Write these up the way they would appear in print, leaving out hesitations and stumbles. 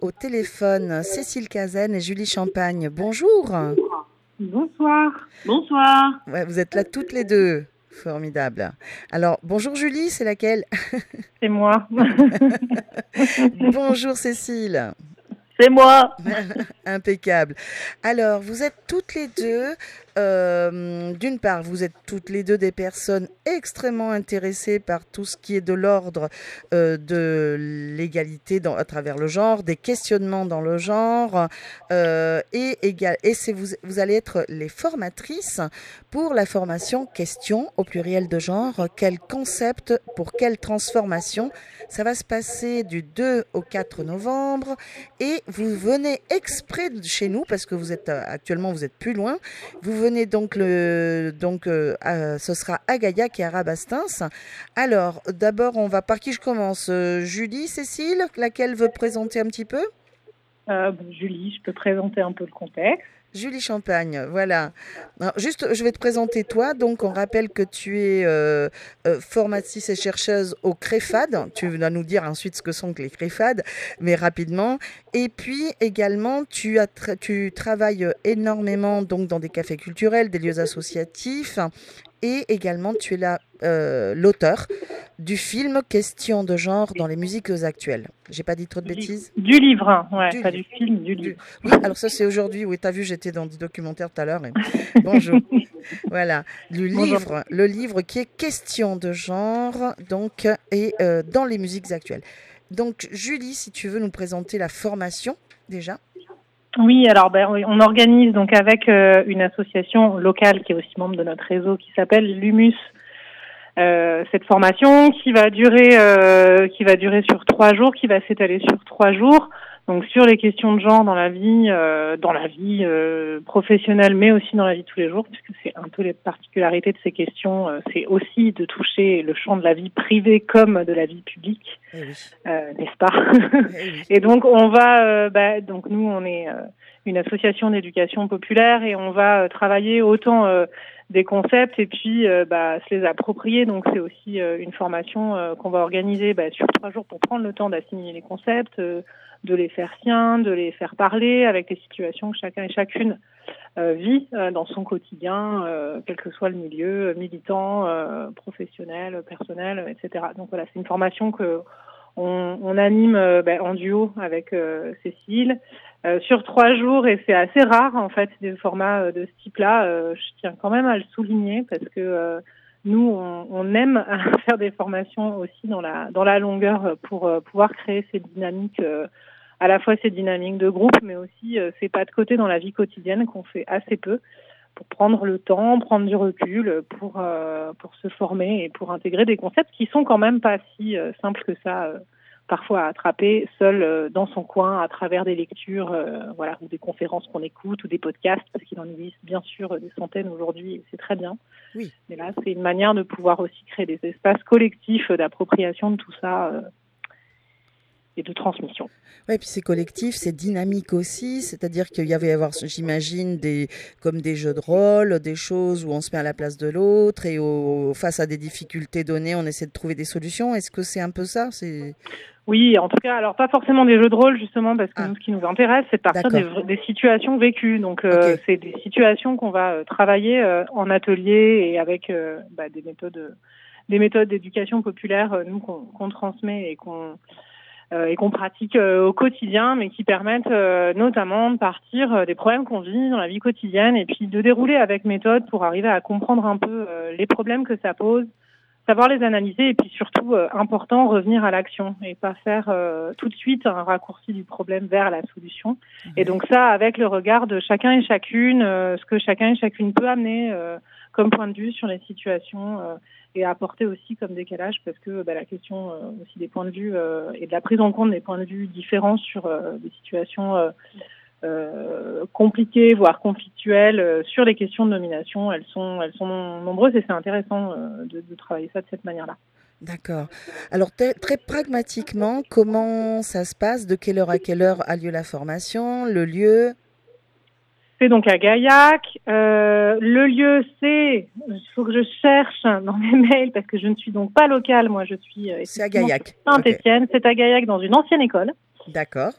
au téléphone Cécile Cazen et Julie Champagne. Bonjour. Bonsoir. Bonsoir. Ouais, vous êtes là toutes les deux. Formidable. Alors, bonjour Julie, c'est laquelle? C'est moi. Bonjour Cécile. C'est moi. Impeccable. Alors, vous êtes toutes les deux, d'une part, vous êtes toutes les deux des personnes extrêmement intéressées par tout ce qui est de l'ordre de l'égalité à travers le genre, des questionnements dans le genre, et vous allez être les formatrices pour la formation question au pluriel de genre. Quel concept pour quelle transformation? Ça va se passer du 2 au 4 novembre et vous venez exprès de chez nous parce que vous êtes actuellement vous êtes plus loin. Vous venez donc ce sera à Gaillac et à Rabastens. Alors d'abord par qui je commence? Julie, Cécile, laquelle veut présenter un petit peu? Julie, je peux présenter un peu le contexte. Julie Champagne, voilà. Alors, juste, je vais te présenter toi. Donc, on rappelle que tu es formatrice et chercheuse au CREFAD. Tu vas nous dire ensuite ce que sont que les CREFAD, mais rapidement. Et puis, également, tu travailles énormément donc, dans des cafés culturels, des lieux associatifs. Et également, tu es là l'auteur du film Question de genre dans les musiques actuelles. J'ai pas dit trop de bêtises? Du livre, hein. Ouais, pas du film, du livre. Oui, alors ça c'est aujourd'hui. Oui, t'as vu, j'étais dans des documentaires tout à l'heure. Bonjour. Voilà, le livre qui est Question de genre, donc, et dans les musiques actuelles. Donc, Julie, si tu veux nous présenter la formation déjà. Oui, alors on organise donc avec une association locale qui est aussi membre de notre réseau qui s'appelle l'Humus. Cette formation qui va durer sur 3 jours, qui va s'étaler sur 3 jours, donc sur les questions de genre dans la vie professionnelle, mais aussi dans la vie de tous les jours, puisque c'est un peu les particularités de ces questions, c'est aussi de toucher le champ de la vie privée comme de la vie publique, n'est-ce pas? Et donc on va, donc nous on est une association d'éducation populaire et on va travailler autant des concepts et puis se les approprier. Donc c'est aussi une formation qu'on va organiser sur 3 jours pour prendre le temps d'assimiler les concepts, de les faire siens, de les faire parler avec les situations que chacun et chacune vit dans son quotidien, quel que soit le milieu, militant, professionnel, personnel, etc. Donc voilà, c'est une formation que on anime en duo avec Cécile sur 3 jours, et c'est assez rare en fait des formats de ce type-là. Je tiens quand même à le souligner parce que nous on aime faire des formations aussi dans la longueur pour pouvoir créer ces dynamiques, à la fois ces dynamiques de groupe, mais aussi ces pas de côté dans la vie quotidienne qu'on fait assez peu, pour prendre le temps, prendre du recul, pour se former et pour intégrer des concepts qui sont quand même pas si simples que ça, parfois à attraper seul dans son coin à travers des lectures, ou des conférences qu'on écoute ou des podcasts, parce qu'il en existe bien sûr des centaines aujourd'hui et c'est très bien. Oui. Mais là, c'est une manière de pouvoir aussi créer des espaces collectifs d'appropriation de tout ça. Et de transmission. Oui, puis c'est collectif, c'est dynamique aussi, c'est-à-dire qu'il y avait avoir, j'imagine, comme des jeux de rôle, des choses où on se met à la place de l'autre et face à des difficultés données, on essaie de trouver des solutions. Est-ce que c'est un peu ça? Oui, en tout cas, alors pas forcément des jeux de rôle justement, parce que nous, ce qui nous intéresse, c'est de partir des situations vécues. Donc, c'est des situations qu'on va travailler en atelier et avec des méthodes d'éducation populaire, nous qu'on transmet et qu'on pratique au quotidien, mais qui permettent notamment de partir des problèmes qu'on vit dans la vie quotidienne et puis de dérouler avec méthode pour arriver à comprendre un peu les problèmes que ça pose, savoir les analyser et puis surtout, important, revenir à l'action et pas faire tout de suite un raccourci du problème vers la solution. Et donc ça, avec le regard de chacun et chacune, ce que chacun et chacune peut amener comme point de vue sur les situations et apporter aussi comme décalage, parce que la question aussi des points de vue et de la prise en compte des points de vue différents sur des situations compliquées, voire conflictuelles, sur les questions de nomination, elles sont nombreuses et c'est intéressant de travailler ça de cette manière-là. D'accord. Alors très pragmatiquement, comment ça se passe? De quelle heure à quelle heure a lieu la formation? Le lieu? C'est donc à Gaillac. Le lieu, il faut que je cherche dans mes mails parce que je ne suis donc pas locale. Moi, je suis c'est à Gaillac. Saint-Étienne. Okay. C'est à Gaillac dans une ancienne école. D'accord.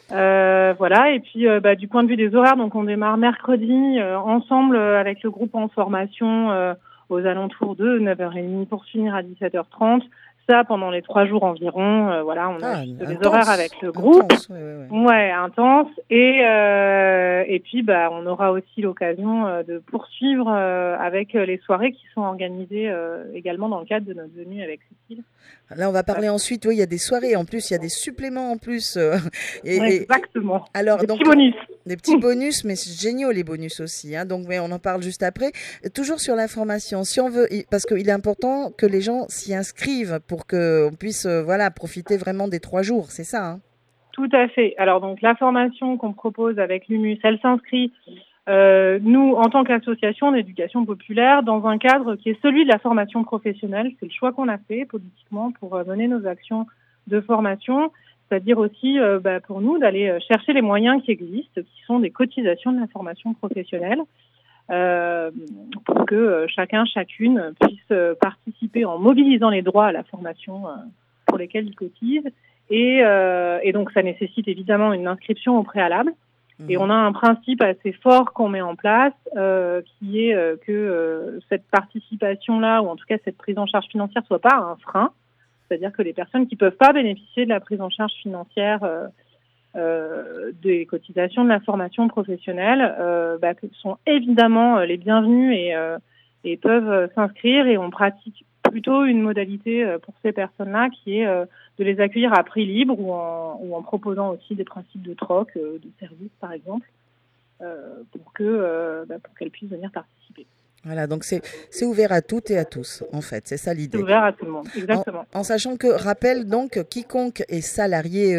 Voilà, et puis du point de vue des horaires, donc on démarre mercredi ensemble avec le groupe en formation aux alentours de 9h30 pour finir à 17h30. Ça pendant les 3 jours environ. Voilà, on a les horaires avec le groupe. Intense, ouais, intense. Et puis on aura aussi l'occasion de poursuivre avec les soirées qui sont organisées également dans le cadre de notre venue avec Cécile. Là, on va parler ensuite. Oui, il y a des soirées en plus, il y a des suppléments en plus. Exactement. Alors, des petits bonus. Des petits bonus, mais c'est génial les bonus aussi. Donc, mais on en parle juste après. Toujours sur l'information, si on veut, parce qu'il est important que les gens s'y inscrivent pour qu'on puisse, profiter vraiment des 3 jours. C'est ça. Tout à fait. Alors donc la formation qu'on propose avec l'UMUS, elle s'inscrit. Nous, en tant qu'association d'éducation populaire, dans un cadre qui est celui de la formation professionnelle. C'est le choix qu'on a fait politiquement pour mener nos actions de formation, c'est-à-dire aussi pour nous d'aller chercher les moyens qui existent, qui sont des cotisations de la formation professionnelle, pour que chacune puisse participer en mobilisant les droits à la formation pour lesquels ils cotisent. Et donc ça nécessite évidemment une inscription au préalable. Et on a un principe assez fort qu'on met en place, qui est que cette participation-là, ou en tout cas cette prise en charge financière, soit pas un frein. C'est-à-dire que les personnes qui peuvent pas bénéficier de la prise en charge financière des cotisations de la formation professionnelle sont évidemment les bienvenues et peuvent s'inscrire. Et on pratique plutôt une modalité pour ces personnes-là qui est de les accueillir à prix libre ou en proposant aussi des principes de troc, de services par exemple, pour qu'elles puissent venir participer. Voilà, donc c'est ouvert à toutes et à tous, en fait, c'est ça l'idée. C'est ouvert à tout le monde, exactement. En sachant que, rappelle donc, quiconque est salarié,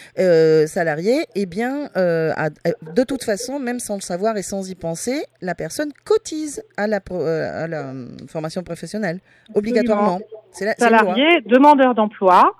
de toute façon, même sans le savoir et sans y penser, la personne cotise à la formation professionnelle, obligatoirement. C'est salarié, demandeur d'emploi.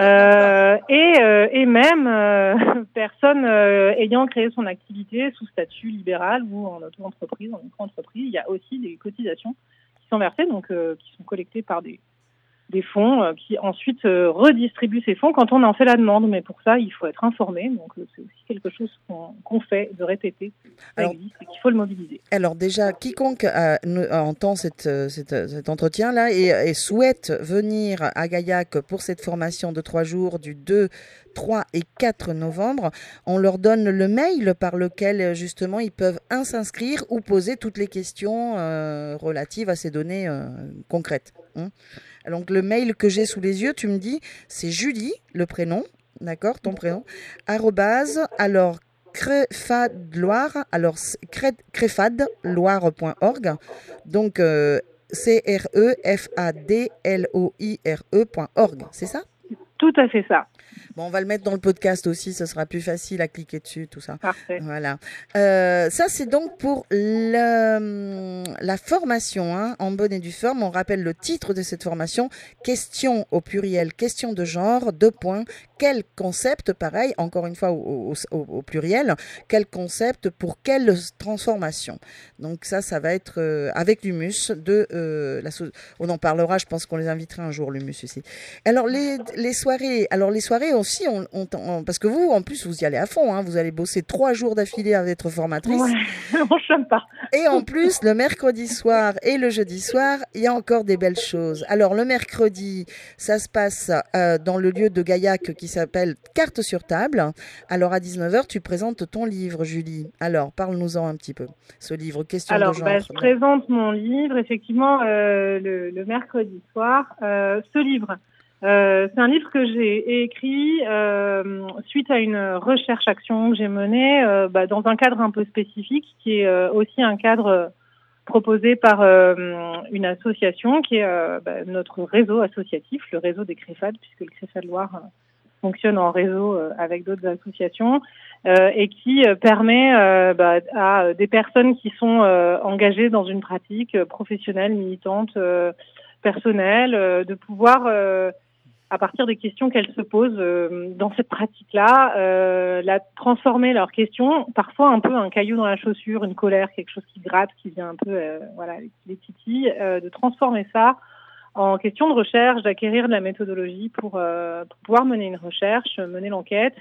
Et même personne ayant créé son activité sous statut libéral ou en auto-entreprise, en micro-entreprise, il y a aussi des cotisations qui sont versées, donc qui sont collectées par des fonds qui ensuite redistribuent ces fonds quand on en fait la demande. Mais pour ça, il faut être informé. Donc c'est aussi quelque chose qu'on fait de répéter. Ça existe et qu'il faut le mobiliser. Alors déjà, quiconque entend cet entretien-là et souhaite venir à Gaillac pour cette formation de 3 jours du 2, 3 et 4 novembre, on leur donne le mail par lequel justement ils peuvent s'inscrire ou poser toutes les questions relatives à ces données concrètes. Donc le mail que j'ai sous les yeux, tu me dis, c'est Julie, le prénom, d'accord, ton prénom, @, crefadloire, alors crefadloire.org, donc crefadloire.org, c'est ça? Tout à fait ça. Bon, on va le mettre dans le podcast aussi, ce sera plus facile à cliquer dessus, tout ça. Parfait. Voilà. Ça, c'est donc pour la formation, en bonne et due forme. On rappelle le titre de cette formation, question au pluriel, question de genre, : quel concept, pareil, encore une fois au pluriel, quel concept pour quelle transformation. Donc ça va être avec l'UMUS on en parlera, je pense qu'on les invitera un jour, l'UMUS aussi. Alors les soirées aussi, parce que vous, en plus, vous y allez à fond, vous allez bosser 3 jours d'affilée à être formatrice. Ouais, on chôme pas. Et en plus, le mercredi soir et le jeudi soir, il y a encore des belles choses. Alors le mercredi, ça se passe dans le lieu de Gaillac qui s'appelle Carte sur table. Alors à 19h, tu présentes ton livre, Julie. Alors parle-nous-en un petit peu. Ce livre, question de genre. Je présente mon livre, effectivement, le mercredi soir. Ce livre, c'est un livre que j'ai écrit suite à une recherche-action que j'ai menée dans un cadre un peu spécifique, qui est aussi un cadre proposé par une association qui est notre réseau associatif, le réseau des CREFAD, puisque le CREFAD Loire fonctionne en réseau avec d'autres associations, et qui permet à des personnes qui sont engagées dans une pratique professionnelle, militante, personnelle, de pouvoir, à partir des questions qu'elles se posent dans cette pratique-là, transformer leurs questions, parfois un peu un caillou dans la chaussure, une colère, quelque chose qui gratte, qui vient un peu les titille, de transformer ça en question de recherche, d'acquérir de la méthodologie pour pouvoir mener une recherche, mener l'enquête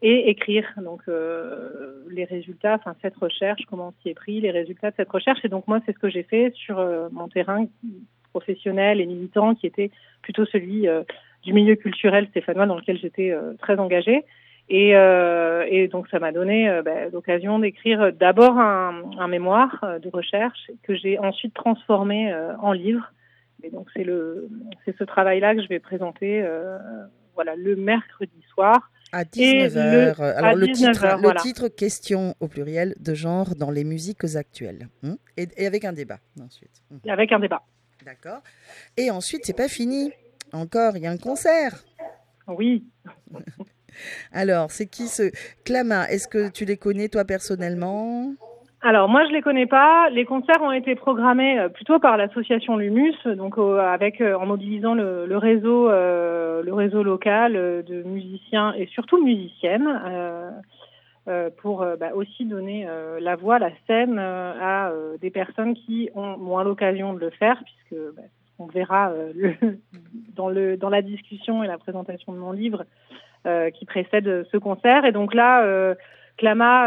et écrire. Donc les résultats, cette recherche, comment on s'y est pris, les résultats de cette recherche. Et donc moi, c'est ce que j'ai fait sur mon terrain professionnel et militant, qui était plutôt celui du milieu culturel stéphanois, dans lequel j'étais très engagée. Et donc ça m'a donné l'occasion d'écrire d'abord un mémoire de recherche que j'ai ensuite transformé en livre. Et donc c'est ce travail-là que je vais présenter le mercredi soir. À 19h. Alors, le titre, question au pluriel de genre dans les musiques actuelles. Et avec un débat ensuite. Avec un débat. D'accord. Et ensuite, c'est pas fini. Encore, il y a un concert. Oui. Alors, c'est qui ce Clama? Est-ce que tu les connais toi personnellement? Alors moi je les connais pas. Les concerts ont été programmés plutôt par l'association Lumus, donc en mobilisant le réseau local de musiciens et surtout musiciennes pour aussi donner la voix, la scène à des personnes qui ont moins l'occasion de le faire, puisque on verra dans la discussion et la présentation de mon livre qui précède ce concert. Et donc là Clama,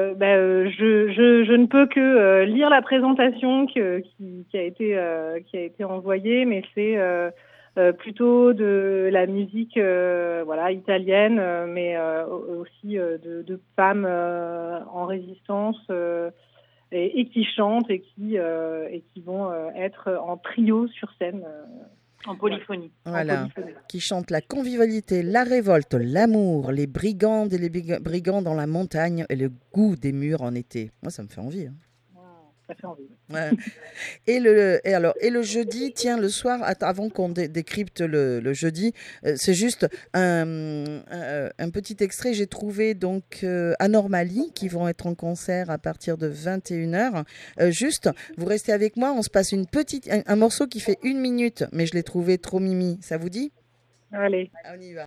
je ne peux que lire la présentation qui a été envoyée, mais c'est plutôt de la musique italienne, mais aussi de femmes en résistance et qui chantent et qui vont être en trio sur scène. En polyphonie. Voilà, qui chante la convivialité, la révolte, l'amour, les brigandes et les brigands dans la montagne et le goût des murs en été. Moi, ça me fait envie. Ça fait envie. Ouais. Et le jeudi, tiens, le soir, avant qu'on décrypte le jeudi, c'est juste un petit extrait. J'ai trouvé donc Anormalie qui vont être en concert à partir de 21h. Juste, vous restez avec moi, on se passe un morceau qui fait 1 minute, mais je l'ai trouvé trop mimi. Ça vous dit ? Allez. On y va.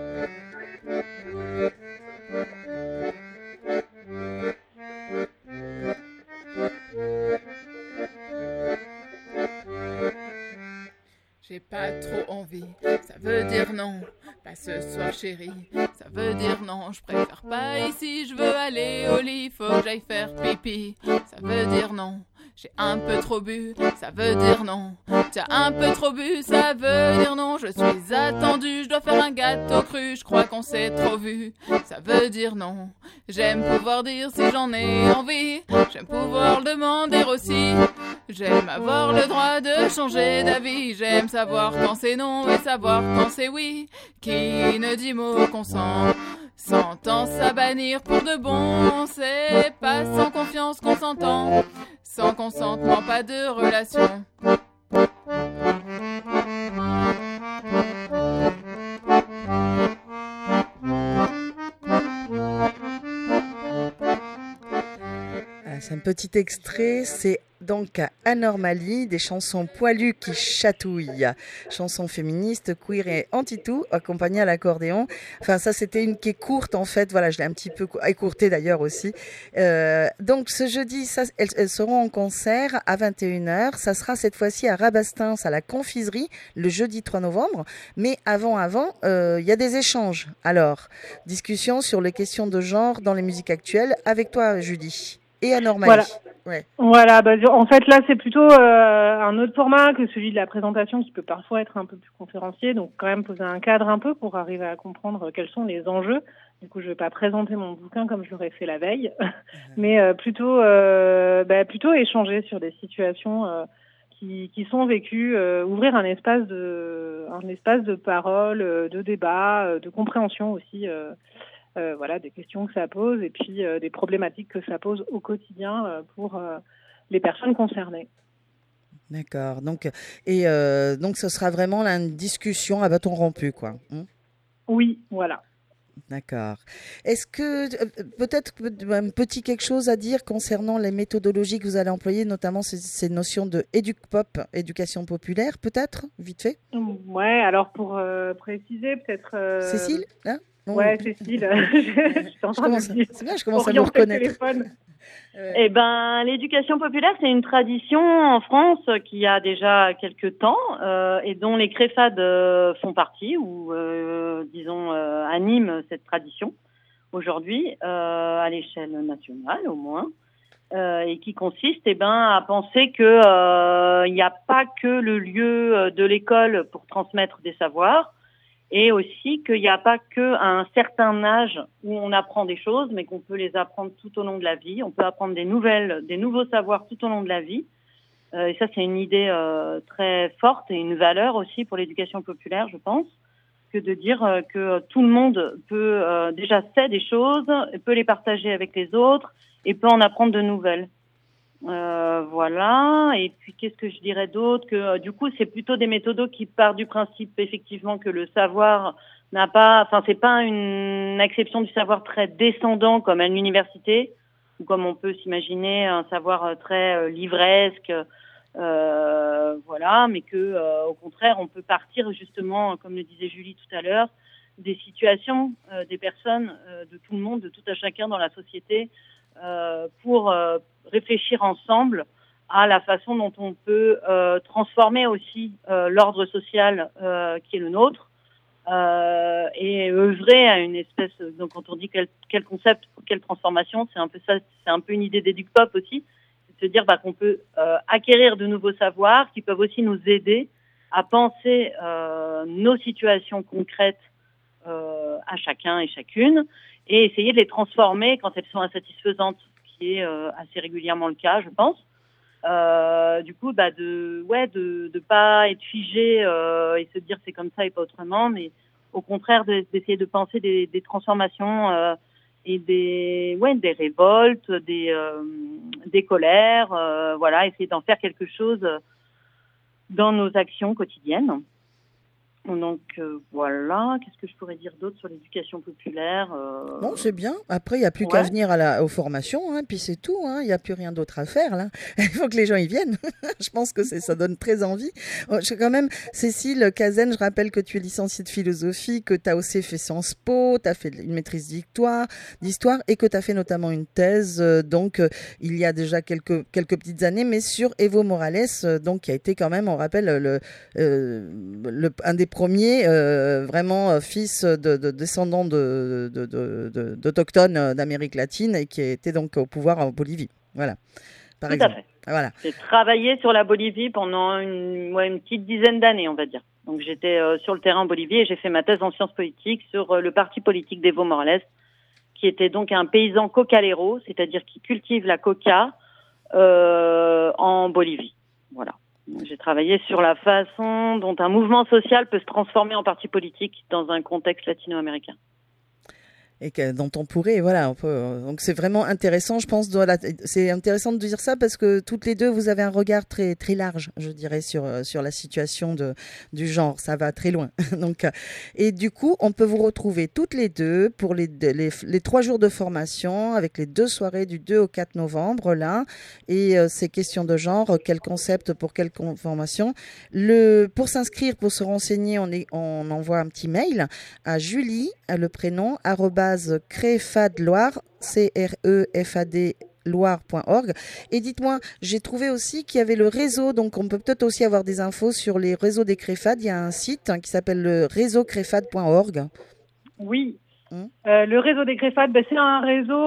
J'ai pas trop envie, ça veut dire non, pas ce soir chérie, ça veut dire non, je préfère pas ici, je veux aller au lit, faut que j'aille faire pipi, ça veut dire non, j'ai un peu trop bu, ça veut dire non, t'as un peu trop bu, ça veut dire non, je suis attendue, je dois faire un gâteau cru, je crois qu'on s'est trop vu, ça veut dire non, j'aime pouvoir dire si j'en ai envie, j'aime pouvoir le demander aussi. J'aime avoir le droit de changer d'avis, j'aime savoir quand c'est non et savoir quand c'est oui. Qui ne dit mot consent, s'entend à bannir pour de bon. C'est pas sans confiance qu'on s'entend, sans consentement pas de relation. C'est un petit extrait, c'est donc Anormalie, des chansons poilues qui chatouillent, chansons féministes, queer et anti-tout, accompagnées à l'accordéon. Enfin, ça, c'était une qui est courte, en fait. Voilà, je l'ai un petit peu écourtée d'ailleurs aussi. Donc, ce jeudi, elles seront en concert à 21h. Ça sera cette fois-ci à Rabastens, à la Confiserie, le jeudi 3 novembre. Mais avant, il y a des échanges. Alors, discussion sur les questions de genre dans les musiques actuelles avec toi, Judy. Et Anormalie. Voilà. Ouais. Voilà, en fait là c'est plutôt un autre format que celui de la présentation qui peut parfois être un peu plus conférencier, donc quand même poser un cadre un peu pour arriver à comprendre quels sont les enjeux. Du coup je vais pas présenter mon bouquin comme je l'aurais fait la veille, mais plutôt échanger sur des situations qui sont vécues, ouvrir un espace de parole, de débat, de compréhension aussi. Des questions que ça pose et puis des problématiques que ça pose au quotidien pour les personnes concernées. D'accord. Donc ce sera vraiment là, une discussion à bâton rompu, quoi. Oui, voilà. D'accord. Est-ce que peut-être un petit quelque chose à dire concernant les méthodologies que vous allez employer, notamment ces notions de éduc-pop, éducation populaire, peut-être, vite fait? Ouais, alors pour préciser, peut-être... Cécile, là? Ouais, Cécile, c'est bien, je commence à vous reconnaître. Eh ben, l'éducation populaire, c'est une tradition en France qui a déjà quelques temps et dont les CREFAD font partie ou, animent cette tradition. aujourd'hui, à l'échelle nationale au moins, et qui consiste à penser que il n'y a pas que le lieu de l'école pour transmettre des savoirs, et aussi qu'il n'y a pas qu'à un certain âge où on apprend des choses, mais qu'on peut les apprendre tout au long de la vie. On peut apprendre des nouveaux savoirs tout au long de la vie. Et ça, c'est une idée très forte et une valeur aussi pour l'éducation populaire, je pense, que de dire que tout le monde peut déjà sait des choses, peut les partager avec les autres et peut en apprendre de nouvelles. Voilà. Et puis, qu'est-ce que je dirais d'autre? Que du coup, c'est plutôt des méthodos qui partent du principe, effectivement, que le savoir c'est pas une acception du savoir très descendant comme à l'université, ou comme on peut s'imaginer un savoir très livresque, voilà, mais que, au contraire, on peut partir justement, comme le disait Julie tout à l'heure, des situations, des personnes, de tout le monde, de tout à chacun dans la société, pour réfléchir ensemble à la façon dont on peut transformer aussi l'ordre social qui est le nôtre, et œuvrer à une espèce. Donc quand on dit quel concept, quelle transformation, c'est un peu ça, c'est un peu une idée d'EducPop aussi, c'est de se dire qu'on peut acquérir de nouveaux savoirs qui peuvent aussi nous aider à penser nos situations concrètes à chacun et chacune, et essayer de les transformer quand elles sont insatisfaisantes, ce qui est assez régulièrement le cas, je pense. Du coup, de pas être figé et se dire c'est comme ça et pas autrement, mais au contraire d'essayer de penser des transformations et des révoltes, des colères, voilà, essayer d'en faire quelque chose dans nos actions quotidiennes. Donc voilà, qu'est-ce que je pourrais dire d'autre sur l'éducation populaire? Bon, c'est bien. Après, il n'y a plus qu'à venir aux formations, puis c'est tout. Il n'y a plus rien d'autre à faire, là. Il faut que les gens y viennent. Je pense que ça donne très envie. Quand même, Cécile Cazen, je rappelle que tu es licenciée de philosophie, que tu as aussi fait Sciences Po, tu as fait une maîtrise d'histoire et que tu as fait notamment une thèse, il y a déjà quelques petites années, mais sur Evo Morales, qui a été quand même, on rappelle, un des premiers vraiment fils de descendants d'autochtones d'Amérique latine et qui était donc au pouvoir en Bolivie. Voilà. Tout à fait. Voilà. J'ai travaillé sur la Bolivie pendant une petite dizaine d'années, on va dire. Donc j'étais sur le terrain en Bolivie et j'ai fait ma thèse en sciences politiques sur le parti politique d'Evo Morales, qui était donc un paysan cocalero, c'est-à-dire qui cultive la coca en Bolivie. Voilà. J'ai travaillé sur la façon dont un mouvement social peut se transformer en parti politique dans un contexte latino-américain. Et dont on pourrait, donc c'est vraiment intéressant, je pense. C'est intéressant de dire ça parce que toutes les deux, vous avez un regard très très large, je dirais, sur la situation du genre. Ça va très loin. Donc, et du coup, on peut vous retrouver toutes les deux pour les 3 jours de formation avec les 2 soirées du 2 au 4 novembre là. Et ces questions de genre, quel concept pour quelle formation. Pour s'inscrire, pour se renseigner, on envoie un petit mail à Julie, le prénom @crefadloire, CREFAD loire.org. Et dites-moi, j'ai trouvé aussi qu'il y avait le réseau, donc on peut peut-être aussi avoir des infos sur les réseaux des Crefad. Il y a un site qui s'appelle le réseau crefad.org. Oui, le réseau des Crefad, c'est un réseau...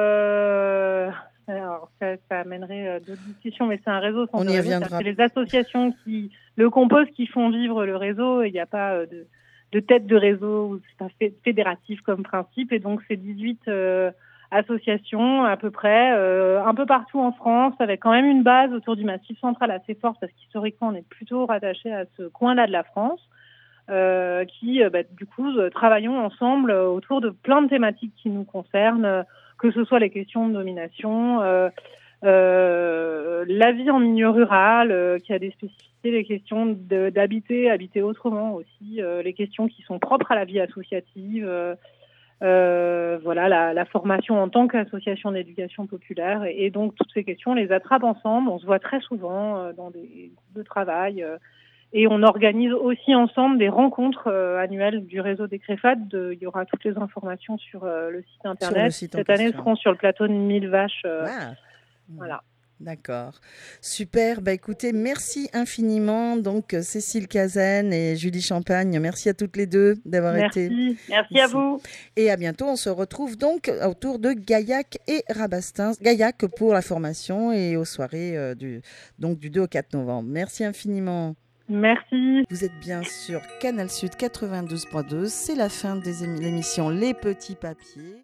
Alors, ça amènerait d'autres discussions, mais c'est un réseau sans on y reviendra. C'est les associations qui le composent qui font vivre le réseau. Il n'y a pas de tête de réseau, c'est pas fédératif comme principe, et donc c'est 18 associations à peu près, un peu partout en France, avec quand même une base autour du Massif central assez forte, parce qu'historiquement on est plutôt rattaché à ce coin-là de la France, qui du coup travaillons ensemble autour de plein de thématiques qui nous concernent, que ce soit les questions de domination, la vie en milieu rural, qui a des spécificités, les questions habiter autrement aussi, les questions qui sont propres à la vie associative, la formation en tant qu'association d'éducation populaire, et donc toutes ces questions, on les attrape ensemble, on se voit très souvent dans des groupes de travail, et on organise aussi ensemble des rencontres annuelles du réseau des Crefad. Il y aura toutes les informations sur le site internet. Cette année, elles seront sur le plateau de 1000 vaches. Voilà. D'accord. Super. Bah, écoutez, merci infiniment. Donc, Cécile Cazen et Julie Champagne, merci à toutes les deux d'avoir été. Merci à vous. Et à bientôt. On se retrouve donc autour de Gaillac et Rabastens. Gaillac pour la formation et aux soirées du 2 au 4 novembre. Merci infiniment. Merci. Vous êtes bien sur Canal Sud 92.2. C'est la fin de l'émission Les Petits Papiers.